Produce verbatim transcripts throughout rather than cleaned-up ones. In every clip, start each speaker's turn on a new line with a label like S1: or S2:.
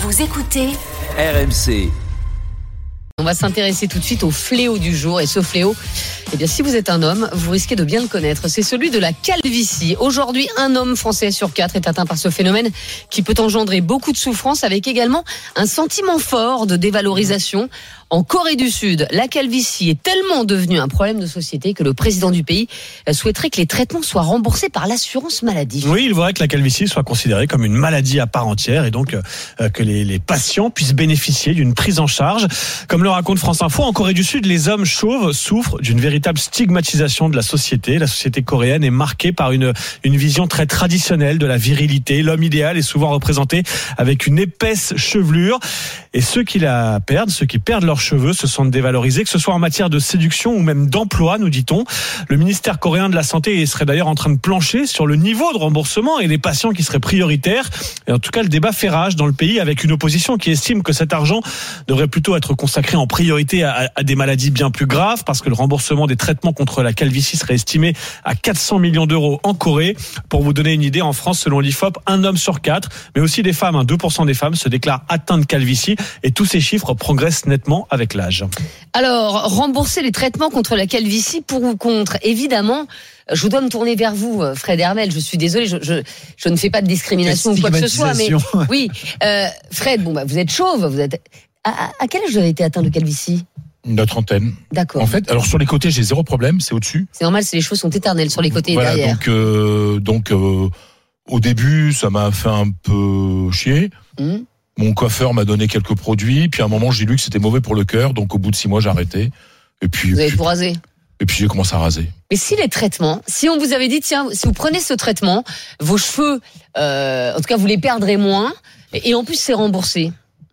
S1: Vous écoutez
S2: R M C.
S3: On va s'intéresser tout de suite au fléau du jour. Et ce fléau, eh bien, si vous êtes un homme, vous risquez de bien le connaître. C'est celui de la calvitie. Aujourd'hui, un homme français sur quatre est atteint par ce phénomène qui peut engendrer beaucoup de souffrance, avec également un sentiment fort de dévalorisation. En Corée du Sud, la calvitie est tellement devenue un problème de société que le président du pays souhaiterait que les traitements soient remboursés par l'assurance maladie.
S4: Oui, il voudrait que la calvitie soit considérée comme une maladie à part entière et donc euh, que les, les patients puissent bénéficier d'une prise en charge. Comme le raconte France Info, en Corée du Sud, les hommes chauves souffrent d'une véritable stigmatisation de la société. La société coréenne est marquée par une, une vision très traditionnelle de la virilité. L'homme idéal est souvent représenté avec une épaisse chevelure. Et ceux qui la perdent, ceux qui perdent leur cheveux se sentent dévalorisés, que ce soit en matière de séduction ou même d'emploi, nous dit-on. Le ministère coréen de la Santé serait d'ailleurs en train de plancher sur le niveau de remboursement et les patients qui seraient prioritaires. Et en tout cas, le débat fait rage dans le pays, avec une opposition qui estime que cet argent devrait plutôt être consacré en priorité à, à des maladies bien plus graves, parce que le remboursement des traitements contre la calvitie serait estimé à quatre cents millions d'euros en Corée. Pour vous donner une idée, en France, selon l'I F O P, un homme sur quatre, mais aussi des femmes, hein, deux pour cent des femmes se déclarent atteintes de calvitie, et tous ces chiffres progressent nettement avec l'âge.
S3: Alors, rembourser les traitements contre la calvitie, pour ou contre? Évidemment, je dois me tourner vers vous, Fred Hermel. Je suis désolé, je, je, je ne fais pas de discrimination ou quoi que ce soit, mais oui, euh, Fred, bon bah vous êtes chauve, vous êtes. À, à, à quel âge vous avez été atteint de calvitie?
S5: Une trentaine.
S3: D'accord.
S5: En fait, alors sur les côtés, j'ai zéro problème, c'est au-dessus.
S3: C'est normal, c'est les cheveux sont éternels sur les côtés
S5: voilà,
S3: et derrière.
S5: Donc, euh, donc euh, au début, ça m'a fait un peu chier. Mmh. Mon coiffeur m'a donné quelques produits, puis à un moment, j'ai lu que c'était mauvais pour le cœur, donc au bout de six mois, j'ai arrêté. Et puis,
S3: vous avez
S5: puis,
S3: tout rasé.
S5: Et puis j'ai commencé à raser.
S3: Mais si les traitements, si on vous avait dit, tiens, si vous prenez ce traitement, vos cheveux, euh, en tout cas, vous les perdrez moins, et en plus, c'est remboursé.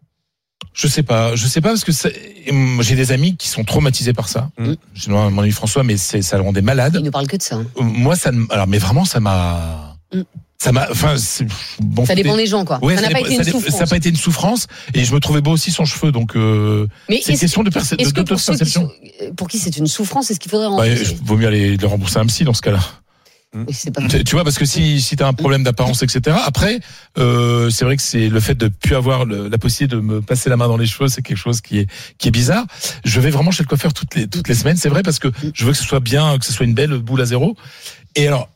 S5: Je sais pas, je sais pas parce que c'est... j'ai des amis qui sont traumatisés par ça. Mmh. J'ai mon ami François, mais c'est, ça le rendait malade.
S3: Il ne parle que de ça. Hein.
S5: Moi, ça, alors, mais vraiment, ça m'a. Mmh. Ça m'a, enfin, c'est, bon,
S3: ça dépend des gens, quoi.
S5: Ouais,
S3: ça n'a pas été une souffrance.
S5: Ça n'a pas été une souffrance, et je me trouvais beau aussi sans cheveux, donc. Euh,
S3: mais
S5: c'est une question de, perce- de, de perception.
S3: Qui, pour qui c'est une souffrance, est-ce qu'il faudrait rembourser?
S5: Bah, vaut mieux aller le rembourser à un psy dans ce cas-là.
S3: Oui, c'est pas
S5: tu, tu vois, parce que si si t'as un problème d'apparence, et cetera. Après, euh, c'est vrai que c'est le fait de plus avoir le, la possibilité de me passer la main dans les cheveux, c'est quelque chose qui est qui est bizarre. Je vais vraiment chez le coiffeur toutes les toutes les semaines, c'est vrai, parce que je veux que ce soit bien, que ce soit une belle boule à zéro. Et alors,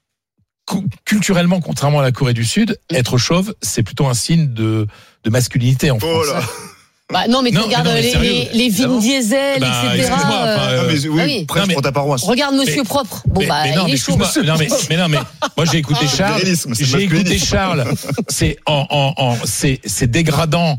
S5: culturellement, contrairement à la Corée du Sud, être chauve, c'est plutôt un signe de de masculinité en France. Oh là.
S3: Bah non, mais tu non, regardes non, mais les, les, les Vin Diesel, bah, et cetera.
S6: Euh... Ah, mais oui, ah oui. Prêche pour ta paroisse.
S3: Regarde Monsieur mais, Propre. Bon,
S5: mais,
S3: bah,
S5: mais non,
S3: il est chaud.
S5: Non, mais, mais non, mais moi j'ai écouté Charles. J'ai écouté Charles. C'est en, en, en, c'est, c'est dégradant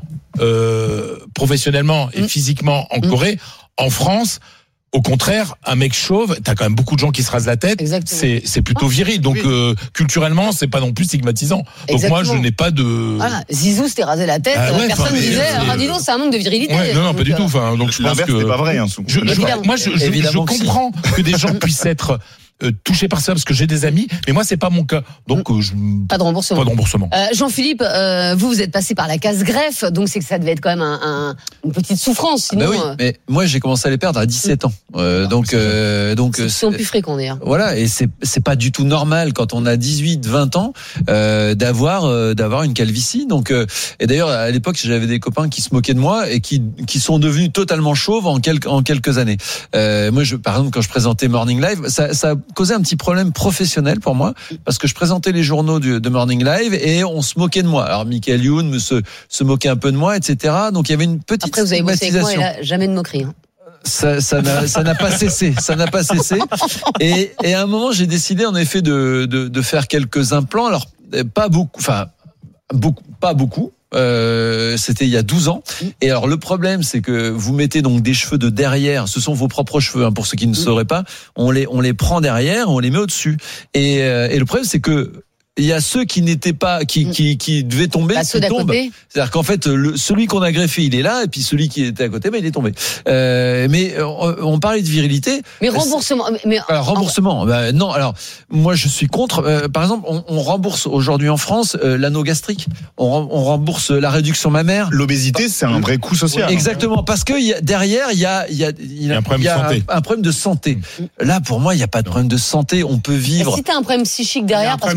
S5: euh, professionnellement et mm. physiquement en mm. Corée. En France, au contraire, un mec chauve, t'as quand même beaucoup de gens qui se rasent la tête. Exactement. C'est, c'est plutôt viril. Donc, oui. euh, culturellement, c'est pas non plus stigmatisant. Donc, Exactement. Moi, je n'ai pas de.
S3: Voilà. Zizou s'était rasé la tête. Ah ouais, personne ne disait, ah, dis donc, c'est un manque de virilité.
S5: Ouais, non, non, pas du tout. Enfin, donc, je pense que.
S6: C'est pas vrai, hein,
S5: je, je, moi, je, je, je comprends que des gens puissent être. Euh, touché par ça parce que j'ai des amis, mais moi c'est pas mon cas, donc euh, je...
S3: pas de remboursement.
S5: Pas de remboursement.
S3: Euh, Jean-Philippe, euh, vous vous êtes passé par la case greffe, donc c'est que ça devait être quand même un, un, une petite souffrance. Sinon,
S7: ah bah oui, euh... mais moi j'ai commencé à les perdre à dix-sept ans, euh, donc euh, donc
S3: c'est, c'est plus fréquent d'ailleurs.
S7: Voilà, et c'est c'est pas du tout normal quand on a dix-huit vingt ans euh, d'avoir euh, d'avoir une calvitie. Donc euh, et d'ailleurs à l'époque j'avais des copains qui se moquaient de moi et qui qui sont devenus totalement chauves en quelques en quelques années. Euh, moi je par exemple quand je présentais Morning Live, ça ça causait un petit problème professionnel pour moi parce que je présentais les journaux du, de Morning Live et on se moquait de moi. Alors Michael Youn se se moquait un peu de moi, et cetera. Donc il y avait une petite
S3: Après vous avez bossé avec moi et là jamais de moquerie. Hein.
S7: Ça, ça n'a, ça n'a pas cessé, ça n'a pas cessé. Et, et à un moment, j'ai décidé en effet de, de, de faire quelques implants. Alors pas beaucoup, enfin beaucoup, pas beaucoup. Euh, c'était il y a douze ans. Et alors le problème, c'est que vous mettez donc des cheveux de derrière. Ce sont vos propres cheveux, hein, pour ceux qui ne sauraient pas. On les, on les prend derrière, on les met au-dessus. Et, euh, et le problème, c'est que il y a ceux qui n'étaient pas, qui, qui, qui devaient tomber,
S3: bah,
S7: qui tombent. C'est-à-dire qu'en fait, le, celui qu'on a greffé, il est là, et puis celui qui était à côté, bah, il est tombé. Euh, mais on, on parlait de virilité.
S3: Mais remboursement. Mais
S7: alors, remboursement. En... Bah, non. Alors, moi, je suis contre. Euh, par exemple, on, on rembourse aujourd'hui en France euh, l'anneau gastrique. On, on rembourse la réduction mammaire.
S6: L'obésité, c'est un vrai coût social.
S7: Exactement, parce que y a, derrière, il y a, il y a, il y a un problème, y a de, santé. Un, un problème de santé. Là, pour moi, il n'y a pas de problème de santé. On peut vivre.
S3: Et si t'as un problème psychique derrière, parce que justement,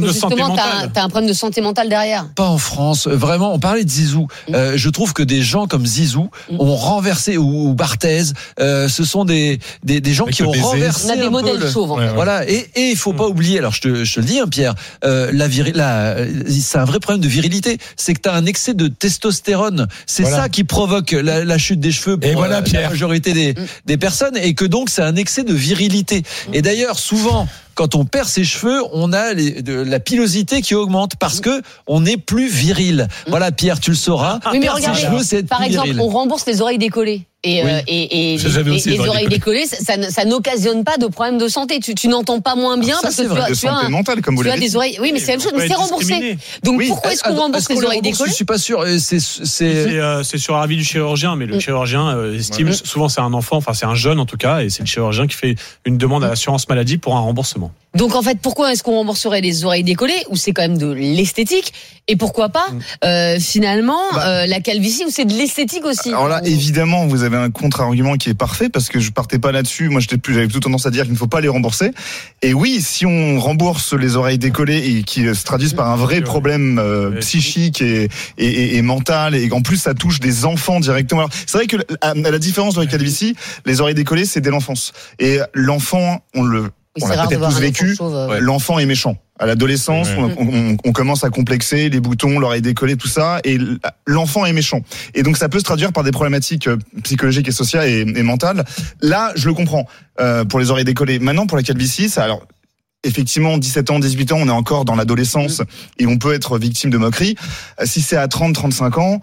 S3: sens que t'as, t'as un problème de santé mentale derrière.
S7: Pas en France. Vraiment, on parlait de Zizou. Mmh. Euh, je trouve que des gens comme Zizou mmh. ont renversé, ou, ou Barthez, euh, ce sont des, des, des gens Avec qui ont baiser. renversé.
S3: On a des modèles le... chauves. En fait.
S7: Ouais, ouais. Voilà. Et il faut pas mmh. oublier, alors je te, je te le dis, hein, Pierre, euh, la viril, la, c'est un vrai problème de virilité. C'est que tu as un excès de testostérone. C'est voilà. ça qui provoque la, la chute des cheveux pour et voilà, euh, la majorité des, mmh. des personnes. Et que donc, c'est un excès de virilité. Mmh. Et d'ailleurs, souvent, quand on perd ses cheveux, on a les, de, la pilosité qui augmente parce que on est plus viril. Voilà, Pierre, tu le sauras.
S3: Oui, mais regardez, cheveux, c'est par exemple, viril. On rembourse les oreilles décollées. Et, oui. euh, et, et, et, et les, les oreilles décollées, ça, ça, ça n'occasionne pas de problème de santé. Tu, tu n'entends pas moins bien.
S6: Alors
S3: parce
S6: ça,
S3: que tu as,
S6: tu as, un,
S3: mentale,
S6: comme vous
S3: tu as des oreilles. Oui, mais c'est la même chose, mais c'est remboursé. Donc oui. pourquoi est-ce qu'on rembourse est-ce qu'on les oreilles rembourse, décollées?
S7: Je suis pas sûr. C'est, c'est...
S4: c'est, euh, c'est sur avis du chirurgien, mais le mmh. chirurgien euh, estime, mmh. souvent c'est un enfant, enfin c'est un jeune en tout cas, et c'est le chirurgien qui fait une demande à l'assurance maladie pour un remboursement.
S3: Donc en fait, pourquoi est-ce qu'on rembourserait les oreilles décollées, où c'est quand même de l'esthétique, et pourquoi pas euh, finalement bah, euh, la calvitie, où c'est de l'esthétique aussi?
S6: Alors là, évidemment, vous avez un contre-argument qui est parfait, parce que je partais pas là-dessus. Moi, j'étais plus, j'avais plutôt tendance à dire qu'il ne faut pas les rembourser. Et oui, si on rembourse les oreilles décollées et qui se traduisent par un vrai problème euh, psychique et, et, et, et mental, et en plus ça touche des enfants directement. Alors, c'est vrai que à, à la différence de la calvitie, les oreilles décollées, c'est dès l'enfance. Et l'enfant, on le
S3: Oui,
S6: on l'a peut-être tous vécu,
S3: chauve, ouais.
S6: l'enfant est méchant. À l'adolescence, ouais. on, on, on commence à complexer les boutons, l'oreille décollée, tout ça, et l'enfant est méchant. Et donc ça peut se traduire par des problématiques psychologiques et sociales et, et mentales. Là, je le comprends, euh, pour les oreilles décollées. Maintenant, pour la calvitie, ça, alors, effectivement, dix-sept ans, dix-huit ans, on est encore dans l'adolescence, mmh. et on peut être victime de moqueries. Si c'est à trente, trente-cinq ans,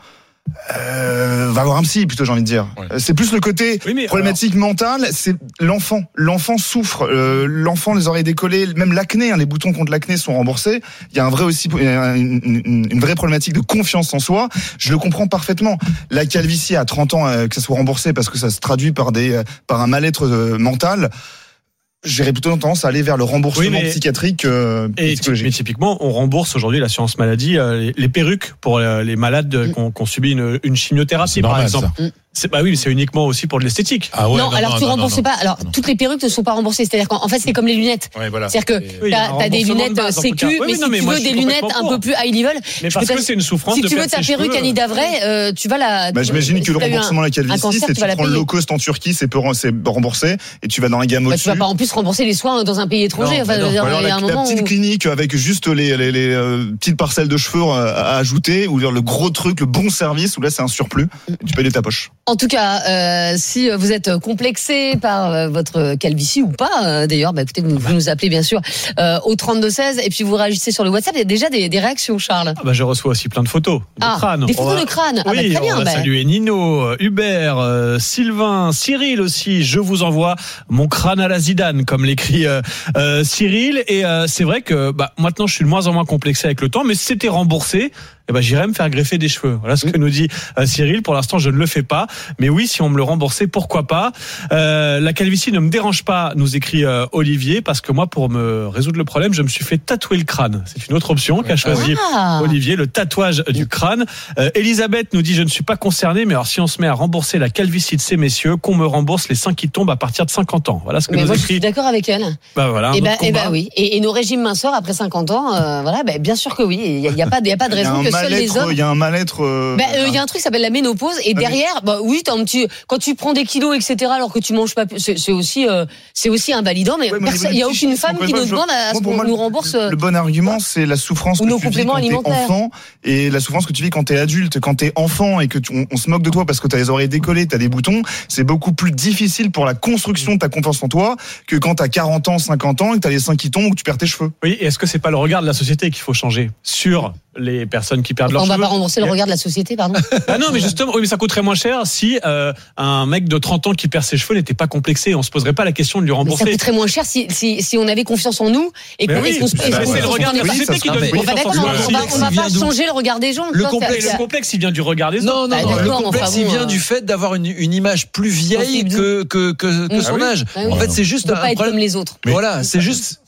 S6: Euh, va voir un psy plutôt, j'ai envie de dire. Ouais. C'est plus le côté oui, problématique alors... mentale, c'est l'enfant. L'enfant souffre, euh, l'enfant, les oreilles décollées, même l'acné, hein, les boutons contre l'acné sont remboursés. Il y a un vrai aussi une, une, une vraie problématique de confiance en soi. Je le comprends parfaitement. La calvitie à trente ans, euh, que ça soit remboursé parce que ça se traduit par des euh, par un mal-être euh, mental. J'aurais plutôt tendance à aller vers le remboursement oui, mais, psychiatrique euh,
S4: et psychologique. Mais typiquement, on rembourse aujourd'hui l'assurance maladie euh, les, les perruques pour euh, les malades mmh. qui ont, qui ont subi une, une chimiothérapie, c'est par normal, exemple. Mmh. C'est, bah oui, mais c'est uniquement aussi pour de l'esthétique.
S3: Ah ouais, non, non, alors non, tu non, rembourses non, pas. Alors non. Toutes les perruques ne sont pas remboursées. C'est-à-dire qu'en en fait, c'est comme les lunettes. Ouais, voilà. C'est-à-dire que oui, t'as, t'as des lunettes base, sécu, oui, mais si non, mais tu veux des lunettes un peu plus high level,
S4: mais parce que c'est une souffrance.
S3: Si tu veux ta perruque Annie Davray, tu vas la.
S6: Bah j'imagine que le remboursement de la calvitie, c'est tu prends le low cost en Turquie, c'est remboursé, et tu vas dans la gamme au-dessus.
S3: Tu vas pas en plus rembourser les soins dans un pays étranger. Enfin, il y a un moment.
S6: La petite clinique avec juste les petites parcelles de cheveux à ajouter, ou le gros truc, le bon service, où là c'est un surplus, tu payes de ta poche.
S3: En tout cas. Euh, si vous êtes complexé par euh, votre calvitie ou pas, euh, d'ailleurs, bah, écoutez, vous, vous nous appelez bien sûr euh, au trente-deux seize et puis vous réagissez sur le WhatsApp. Il y a déjà des, des réactions, Charles.
S4: Ah bah, je reçois aussi plein de photos de
S3: ah,
S4: crâne.
S3: Des photos va... de crâne. Ah,
S4: oui,
S3: bah, très bien.
S4: On va
S3: bah.
S4: saluer Nino, Hubert, euh, Sylvain, Cyril aussi. Je vous envoie mon crâne à la Zidane, comme l'écrit euh, euh, Cyril. Et euh, c'est vrai que bah, maintenant, je suis de moins en moins complexé avec le temps, mais si c'était remboursé, eh ben, j'irai me faire greffer des cheveux. Voilà ce que nous dit euh, Cyril. Pour l'instant, je ne le fais pas. Mais oui, si on me le remboursait, pourquoi pas. Euh, la calvitie ne me dérange pas, nous écrit euh, Olivier, parce que moi, pour me résoudre le problème, je me suis fait tatouer le crâne. C'est une autre option qu'a choisi ah. Olivier, le tatouage du crâne. Euh, Elisabeth nous dit, je ne suis pas concernée, mais alors si on se met à rembourser la calvitie de ces messieurs, qu'on me rembourse les seins qui tombent à partir de cinquante ans. Voilà ce que mais nous
S3: moi,
S4: écrit.
S3: Je suis d'accord avec elle.
S4: Bah voilà.
S3: Et ben, bah, bah oui. Et, et nos régimes minceurs après cinquante ans, euh, voilà, bah, bien sûr que oui. Il y a, y a pas, il y a pas de raison que seuls les hommes.
S6: Il y a un mal-être. Il
S3: bah, euh, y a un truc qui s'appelle la ménopause et ah, derrière, bah oui, t'as un petit, quand tu prends des kilos, et cetera, alors que tu manges pas, c'est, c'est aussi, euh, c'est aussi invalidant. Mais il y a aucune femme qui nous demande à ce qu'on nous rembourse.
S6: Le bon argument, c'est la souffrance que tu vis quand t'es enfant et la souffrance que tu vis quand t'es adulte. Quand t'es enfant et que tu, on, on se moque de toi parce que t'as les oreilles décollées, t'as des boutons, c'est beaucoup plus difficile pour la construction de ta confiance en toi que quand t'as quarante ans, cinquante ans et que t'as les seins qui tombent ou que tu perds tes cheveux.
S4: Oui, et est-ce que c'est pas le regard de la société qu'il faut changer sur les personnes qui perdent leurs cheveux?
S3: On va pas rembourser le regard de la société, pardon.
S4: Ah non, mais justement, oui, mais ça coûterait moins cher si euh, un mec de trente ans qui perd ses cheveux n'était pas complexé. On se poserait pas la question de lui rembourser.
S3: Mais ça coûterait moins cher si, si, si on avait confiance en nous et qu'on
S4: oui,
S3: qu'on se.
S4: Bah, bah, c'est le regard de la société qui donne confiance en soi.
S3: On va, on va pas changer le regard des gens.
S4: Le complexe, le complexe, il vient du regard des
S7: autres. Non, non,
S3: bah,
S7: le complexe, il vient du fait d'avoir une, une image plus vieille que, que, que, que son âge. En fait, c'est juste un
S3: problème. Pas être comme les autres.
S7: Voilà, c'est juste.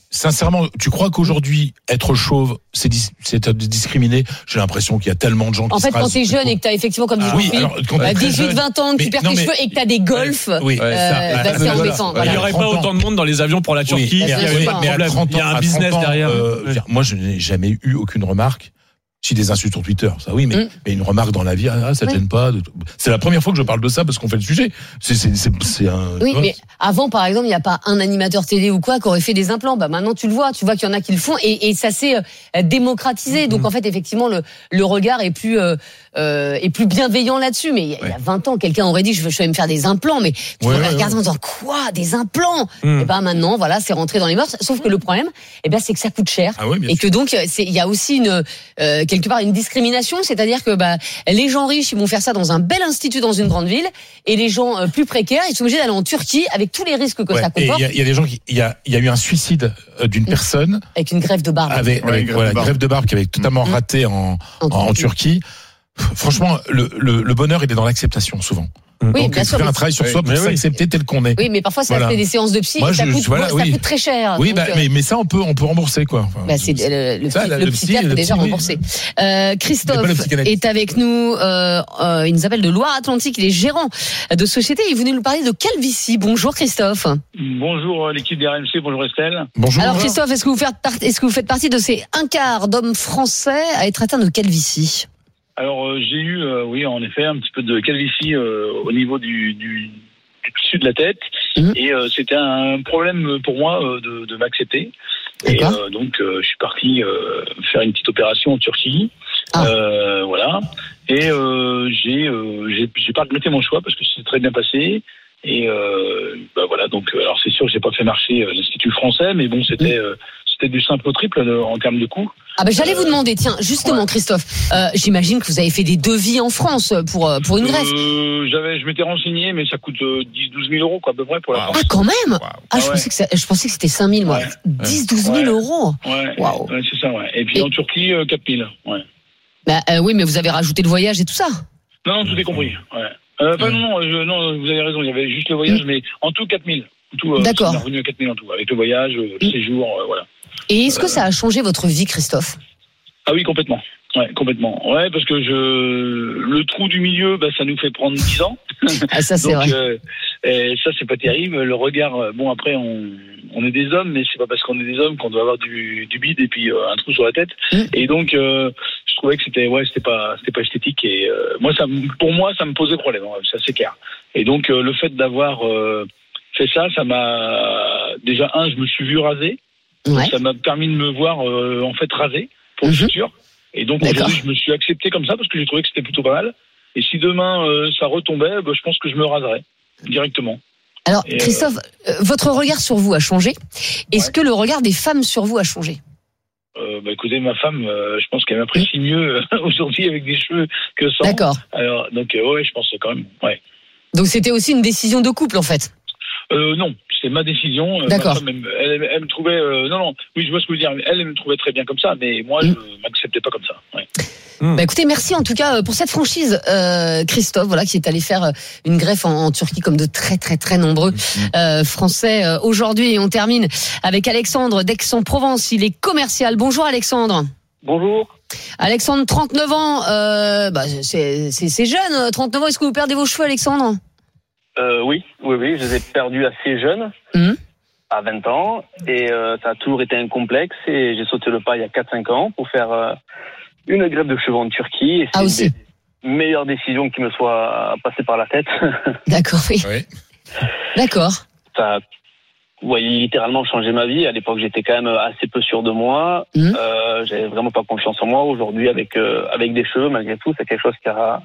S5: sincèrement, tu crois qu'aujourd'hui, être chauve, c'est, dis- c'est être discriminé? J'ai l'impression qu'il y a tellement de gens qui
S3: En fait,
S5: se
S3: quand
S5: rasent.
S3: t'es jeune et que t'as effectivement, comme dit
S5: Ah oui,
S3: Jean-Philippe,
S5: alors, quand t'es
S3: euh,
S5: très
S3: dix-huit
S5: jeune,
S3: vingt ans, que tu
S5: mais-
S3: perds
S5: non,
S3: tes
S5: mais-
S3: cheveux et que t'as des golfs,
S5: Oui,
S3: euh,
S5: ça,
S3: bah,
S5: ouais,
S3: c'est
S5: voilà.
S3: embêtant.
S4: Il
S3: Voilà.
S4: n'y aurait pas
S5: trente ans.
S4: autant de monde dans les avions pour la Turquie.
S5: Oui,
S4: il y
S3: bien
S4: avait
S3: sûr.
S4: pas de
S5: mais à
S4: problème.
S5: trente
S4: Il y a
S5: ans,
S4: un
S5: à
S4: business
S5: trente ans,
S4: derrière.
S5: euh,
S4: Ouais.
S5: je veux dire, moi, je n'ai jamais eu aucune remarque. Si des insultes sur Twitter, ça oui, mais,
S3: Mm.
S5: mais une remarque dans la vie, ah, ça te
S3: Oui.
S5: gêne pas. de- C'est la première fois que je parle de ça parce qu'on fait le sujet. C'est, c'est, c'est, c'est un.
S3: Oui, mais avant, par exemple, il n'y a pas un animateur télé ou quoi qui aurait fait des implants. Bah maintenant, tu le vois, tu vois qu'il y en a qui le font et, et ça s'est euh, démocratisé. Donc en fait, effectivement, le, le regard est plus euh, euh, est plus bienveillant là-dessus. Mais il y a- il y a vingt ans, quelqu'un aurait dit je veux, je vais me faire des implants, mais tu
S5: Ouais,
S3: aurais
S5: ouais,
S3: regardé en disant quoi, des implants
S4: Mm.
S3: Et ben maintenant, voilà, c'est rentré dans les mœurs. Sauf que le problème, eh ben c'est que ça coûte cher.
S5: Ah oui, bien
S3: Et
S5: sûr.
S3: que donc c'est il y a aussi une euh, quelque part une discrimination, c'est-à-dire que bah les gens riches ils vont faire ça dans un bel institut dans une grande ville et les gens euh, plus précaires ils sont obligés d'aller en Turquie avec tous les risques que
S5: Ouais,
S3: ça
S5: et
S3: comporte
S5: il y a, il y a des gens qui, il y a, il y a eu un suicide euh, d'une personne
S3: avec une greffe de barbe.
S5: avec,
S6: Ouais,
S5: avec
S6: greffe
S5: voilà,
S6: de barbe.
S5: greffe de barbe qui avait totalement
S3: Mm.
S5: raté en, en, en Turquie. Franchement, le, le, le bonheur, il est dans l'acceptation souvent.
S3: Oui,
S5: Donc,
S3: bien
S5: il faut
S3: sûr.
S5: faire
S3: mais-
S5: un travail sur
S6: Oui,
S5: soi pour
S4: mais oui.
S5: s'accepter tel qu'on est.
S3: Oui, mais parfois ça
S5: Voilà.
S3: fait des séances de psy
S5: Moi,
S3: et ça,
S5: je-
S3: coûte,
S5: voilà,
S3: ça
S5: oui.
S3: coûte très cher.
S5: Oui,
S3: Donc,
S5: bah,
S3: euh,
S5: mais, mais ça, on peut, on peut rembourser, quoi. Enfin,
S3: bah, c'est le, le,
S5: ça,
S3: psy-
S5: là,
S3: le
S5: le psy,
S3: psychiatre
S5: le
S3: peut déjà
S5: psy, oui.
S3: remboursé. Euh, Christophe
S5: Mais pas le psychanalyste.
S3: est avec nous. Euh, euh, il nous appelle de Loire-Atlantique. Il est gérant de société. Il venait nous parler de calvitie. Bonjour Christophe.
S1: Bonjour euh, l'équipe des R M C, bonjour Estelle.
S5: Bonjour.
S3: Alors Christophe, est-ce que vous faites partie, est-ce que vous faites partie de ces un quart d'hommes français à être atteints de calvitie?
S1: Alors euh, j'ai eu, euh, oui en effet, un petit peu de calvitie euh, au niveau du, du, du dessus de la tête.
S3: Mhm.
S1: Et euh, c'était un problème pour moi euh, de, de m'accepter. Et
S3: D'accord.
S1: euh, donc euh, je suis parti euh, faire une petite opération en Turquie.
S3: Ah.
S1: Euh, voilà. Et euh, j'ai, euh, j'ai j'ai pas regretté mon choix parce que c'est très bien passé. Et euh, bah voilà, donc alors c'est sûr que j'ai pas fait marcher euh, l'Institut français, mais bon c'était euh, c'était du simple au triple euh, en termes de coût.
S3: Ah ben j'allais vous demander, tiens, justement
S1: ouais.
S3: Christophe, euh, j'imagine que vous avez fait des devis en France pour euh, pour une greffe.
S1: Euh, j'avais, je m'étais renseigné, mais ça coûte euh, dix douze mille euros quoi, à peu près pour la
S5: Wow.
S1: France.
S3: Ah quand même. Ah je
S1: Ah ouais.
S3: pensais que ça, je pensais que c'était cinq mille moi.
S1: Ouais.
S3: dix douze mille
S1: Ouais.
S3: euros.
S1: Ouais,
S3: Waouh.
S1: ouais, c'est ça, ouais. Et puis
S3: Et-
S1: en Turquie, euh, quatre mille. Ouais.
S3: Bah euh, oui, mais vous avez rajouté le voyage et tout ça.
S1: Non, non, tout est compris. Ouais. Euh, pas, non, non, je- non, vous avez raison, il y avait juste le voyage, mais en tout quatre mille. En tout, euh,
S3: D'accord.
S1: on est revenu à quatre mille en tout, avec le voyage, euh, le
S3: Mm.
S1: séjour, euh, voilà.
S3: Et est-ce que ça a changé votre vie Christophe?
S1: Ah oui, complètement. Ouais, complètement. Ouais, parce que je, le trou du milieu, bah, ça nous fait prendre dix ans.
S3: Ah ça c'est
S1: Donc,
S3: vrai.
S1: euh, et ça, c'est pas terrible. Le regard, euh, bon, après, on, on est des hommes, mais c'est pas parce qu'on est des hommes qu'on doit avoir du, du bide et puis euh, un trou sur la tête.
S3: Mm.
S1: Et donc, euh, je trouvais que c'était, ouais, c'était pas, c'était pas esthétique. Et euh, moi, ça, me- pour moi, ça me posait problème. hein, ça, c'est clair. Et donc, euh, le fait d'avoir euh, fait ça, ça m'a déjà un, je me suis vu raser.
S3: Ouais.
S1: Ça m'a permis de me voir euh, en fait rasé pour le
S3: Mhm.
S1: futur. Et donc
S3: D'accord.
S1: aujourd'hui, je me suis accepté comme ça parce que j'ai trouvé que c'était plutôt pas mal. Et si demain euh, ça retombait, bah, je pense que je me raserais directement.
S3: Alors
S1: Et, euh,
S3: Christophe, euh, votre regard sur vous a changé. Est-ce
S1: Ouais.
S3: que le regard des femmes sur vous a changé?
S1: Euh, bah, écoutez, ma femme, euh, je pense qu'elle m'apprécie mieux euh, aujourd'hui avec des cheveux que sans.
S3: D'accord.
S1: Alors donc euh, ouais, je pense quand même. Ouais.
S3: Donc c'était aussi une décision de couple en fait.
S1: Euh, non, c'est ma décision. Euh,
S3: D'accord.
S1: ma femme, elle, elle, elle me trouvait. Euh, non, non. Oui, je vois ce que vous dire. Elle, elle me trouvait très bien comme ça, mais moi,
S3: Mm.
S1: je m'acceptais pas comme ça. Ouais.
S3: Bah écoutez, merci en tout cas euh, pour cette franchise, euh, Christophe, voilà, qui est allé faire euh, une greffe en, en Turquie comme de très très très nombreux euh, Français euh, aujourd'hui. Et on termine avec Alexandre d'Aix-en-Provence. Il est commercial. Bonjour Alexandre.
S1: Bonjour.
S3: Alexandre, trente-neuf ans. Euh, bah, c'est, c'est, c'est jeune, euh, trente-neuf ans. Est-ce que vous perdez vos cheveux, Alexandre?
S2: Euh, oui, oui, oui, je les ai perdus assez jeunes,
S3: Mhm.
S2: à vingt ans, et euh, ça a toujours été un complexe, et j'ai sauté le pas il y a quatre cinq ans pour faire euh, une greffe de cheveux en Turquie, et c'est
S3: Ah, aussi.
S2: une des meilleures décisions qui me soit passée par la tête.
S3: D'accord, oui.
S5: Oui.
S3: D'accord.
S2: Ça a ouais, littéralement changé ma vie. À l'époque, j'étais quand même assez peu sûr de moi,
S3: Mhm.
S2: euh, j'avais vraiment pas confiance en moi. Aujourd'hui, avec, euh, avec des cheveux, malgré tout, c'est quelque chose qui a,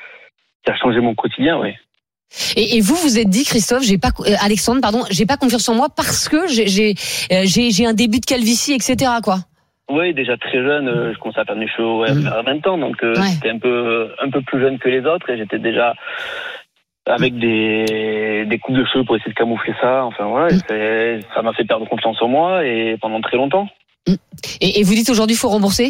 S2: qui a changé mon quotidien, oui.
S3: Et, et vous, vous êtes dit, Christophe, j'ai pas, euh, Alexandre, pardon, j'ai pas confiance en moi parce que j'ai, j'ai, euh, j'ai, j'ai un début de calvitie, et cetera, quoi.
S2: Oui, déjà très jeune, euh, je commençais à perdre mes cheveux ouais,
S3: Mhm.
S2: à vingt ans, donc euh,
S3: Ouais.
S2: j'étais un peu un peu plus jeune que les autres et j'étais déjà avec des des coupes de cheveux pour essayer de camoufler ça. Enfin voilà,
S3: Mhm.
S2: c'est, ça m'a fait perdre confiance en moi et pendant très longtemps.
S3: Et, et vous dites aujourd'hui, faut rembourser?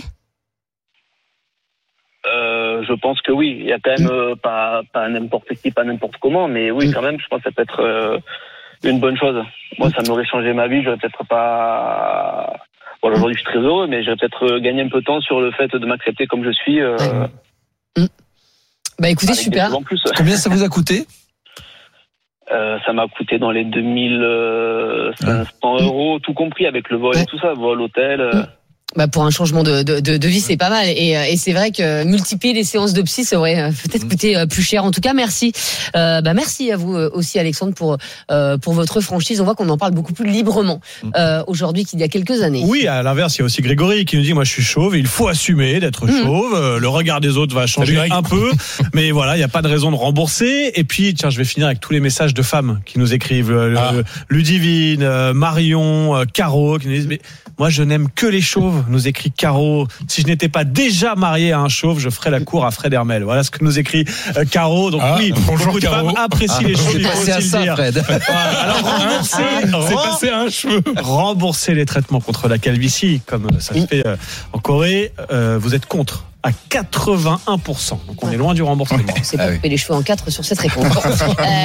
S2: Euh, je pense que oui, il y a quand même euh, pas pas n'importe qui, pas n'importe comment, mais oui
S3: Mhm.
S2: quand même, je pense que ça peut être euh, une bonne chose. Moi, ça m'aurait changé ma vie. J'aurais peut-être pas. Bon, aujourd'hui, je suis très heureux, mais j'aurais peut-être gagné un peu de temps sur le fait de m'accepter comme je suis. Euh...
S3: Mmh. Bah écoutez, super.
S2: En plus.
S7: Combien ça vous a coûté?
S2: Euh, ça m'a coûté dans les deux mille cinq cents euros, tout compris avec le vol
S3: ouais.
S2: et tout ça, vol, hôtel. Euh...
S3: Bah pour un changement de, de, de, de vie, c'est pas mal. Et, et c'est vrai que multiplier les séances de psy, ça aurait peut-être coûté plus cher. En tout cas, merci. Euh, bah merci à vous aussi, Alexandre, pour euh, pour votre franchise. On voit qu'on en parle beaucoup plus librement euh, aujourd'hui qu'il y a quelques années.
S4: Oui, à l'inverse, il y a aussi Grégory qui nous dit moi je suis chauve et il faut assumer d'être mmh. chauve. Le regard des autres va changer un peu, mais voilà, il n'y a pas de raison de rembourser. Et puis tiens, je vais finir avec tous les messages de femmes qui nous écrivent. Ah. Ludivine, Marion, Caro, qui nous disent mais moi je n'aime que les chauves. Nous écrit Caro. Si je n'étais pas déjà marié à un chauve, je ferais la cour à Fred Hermel. Voilà ce que nous écrit euh, Caro. Donc ah, oui,
S5: bonjour
S4: beaucoup
S5: Caro.
S4: de femmes apprécient
S7: ah,
S4: les cheveux.
S7: C'est passé à ça, Fred.
S4: Alors remboursez,
S5: c'est passé à un cheveu.
S4: Remboursez les traitements contre la calvitie, comme ça se fait euh, en Corée. Euh, vous êtes contre à quatre-vingt-un pour cent. Donc on est loin du remboursement.
S3: C'est pas ah, couper oui. les cheveux en quatre sur cette réponse.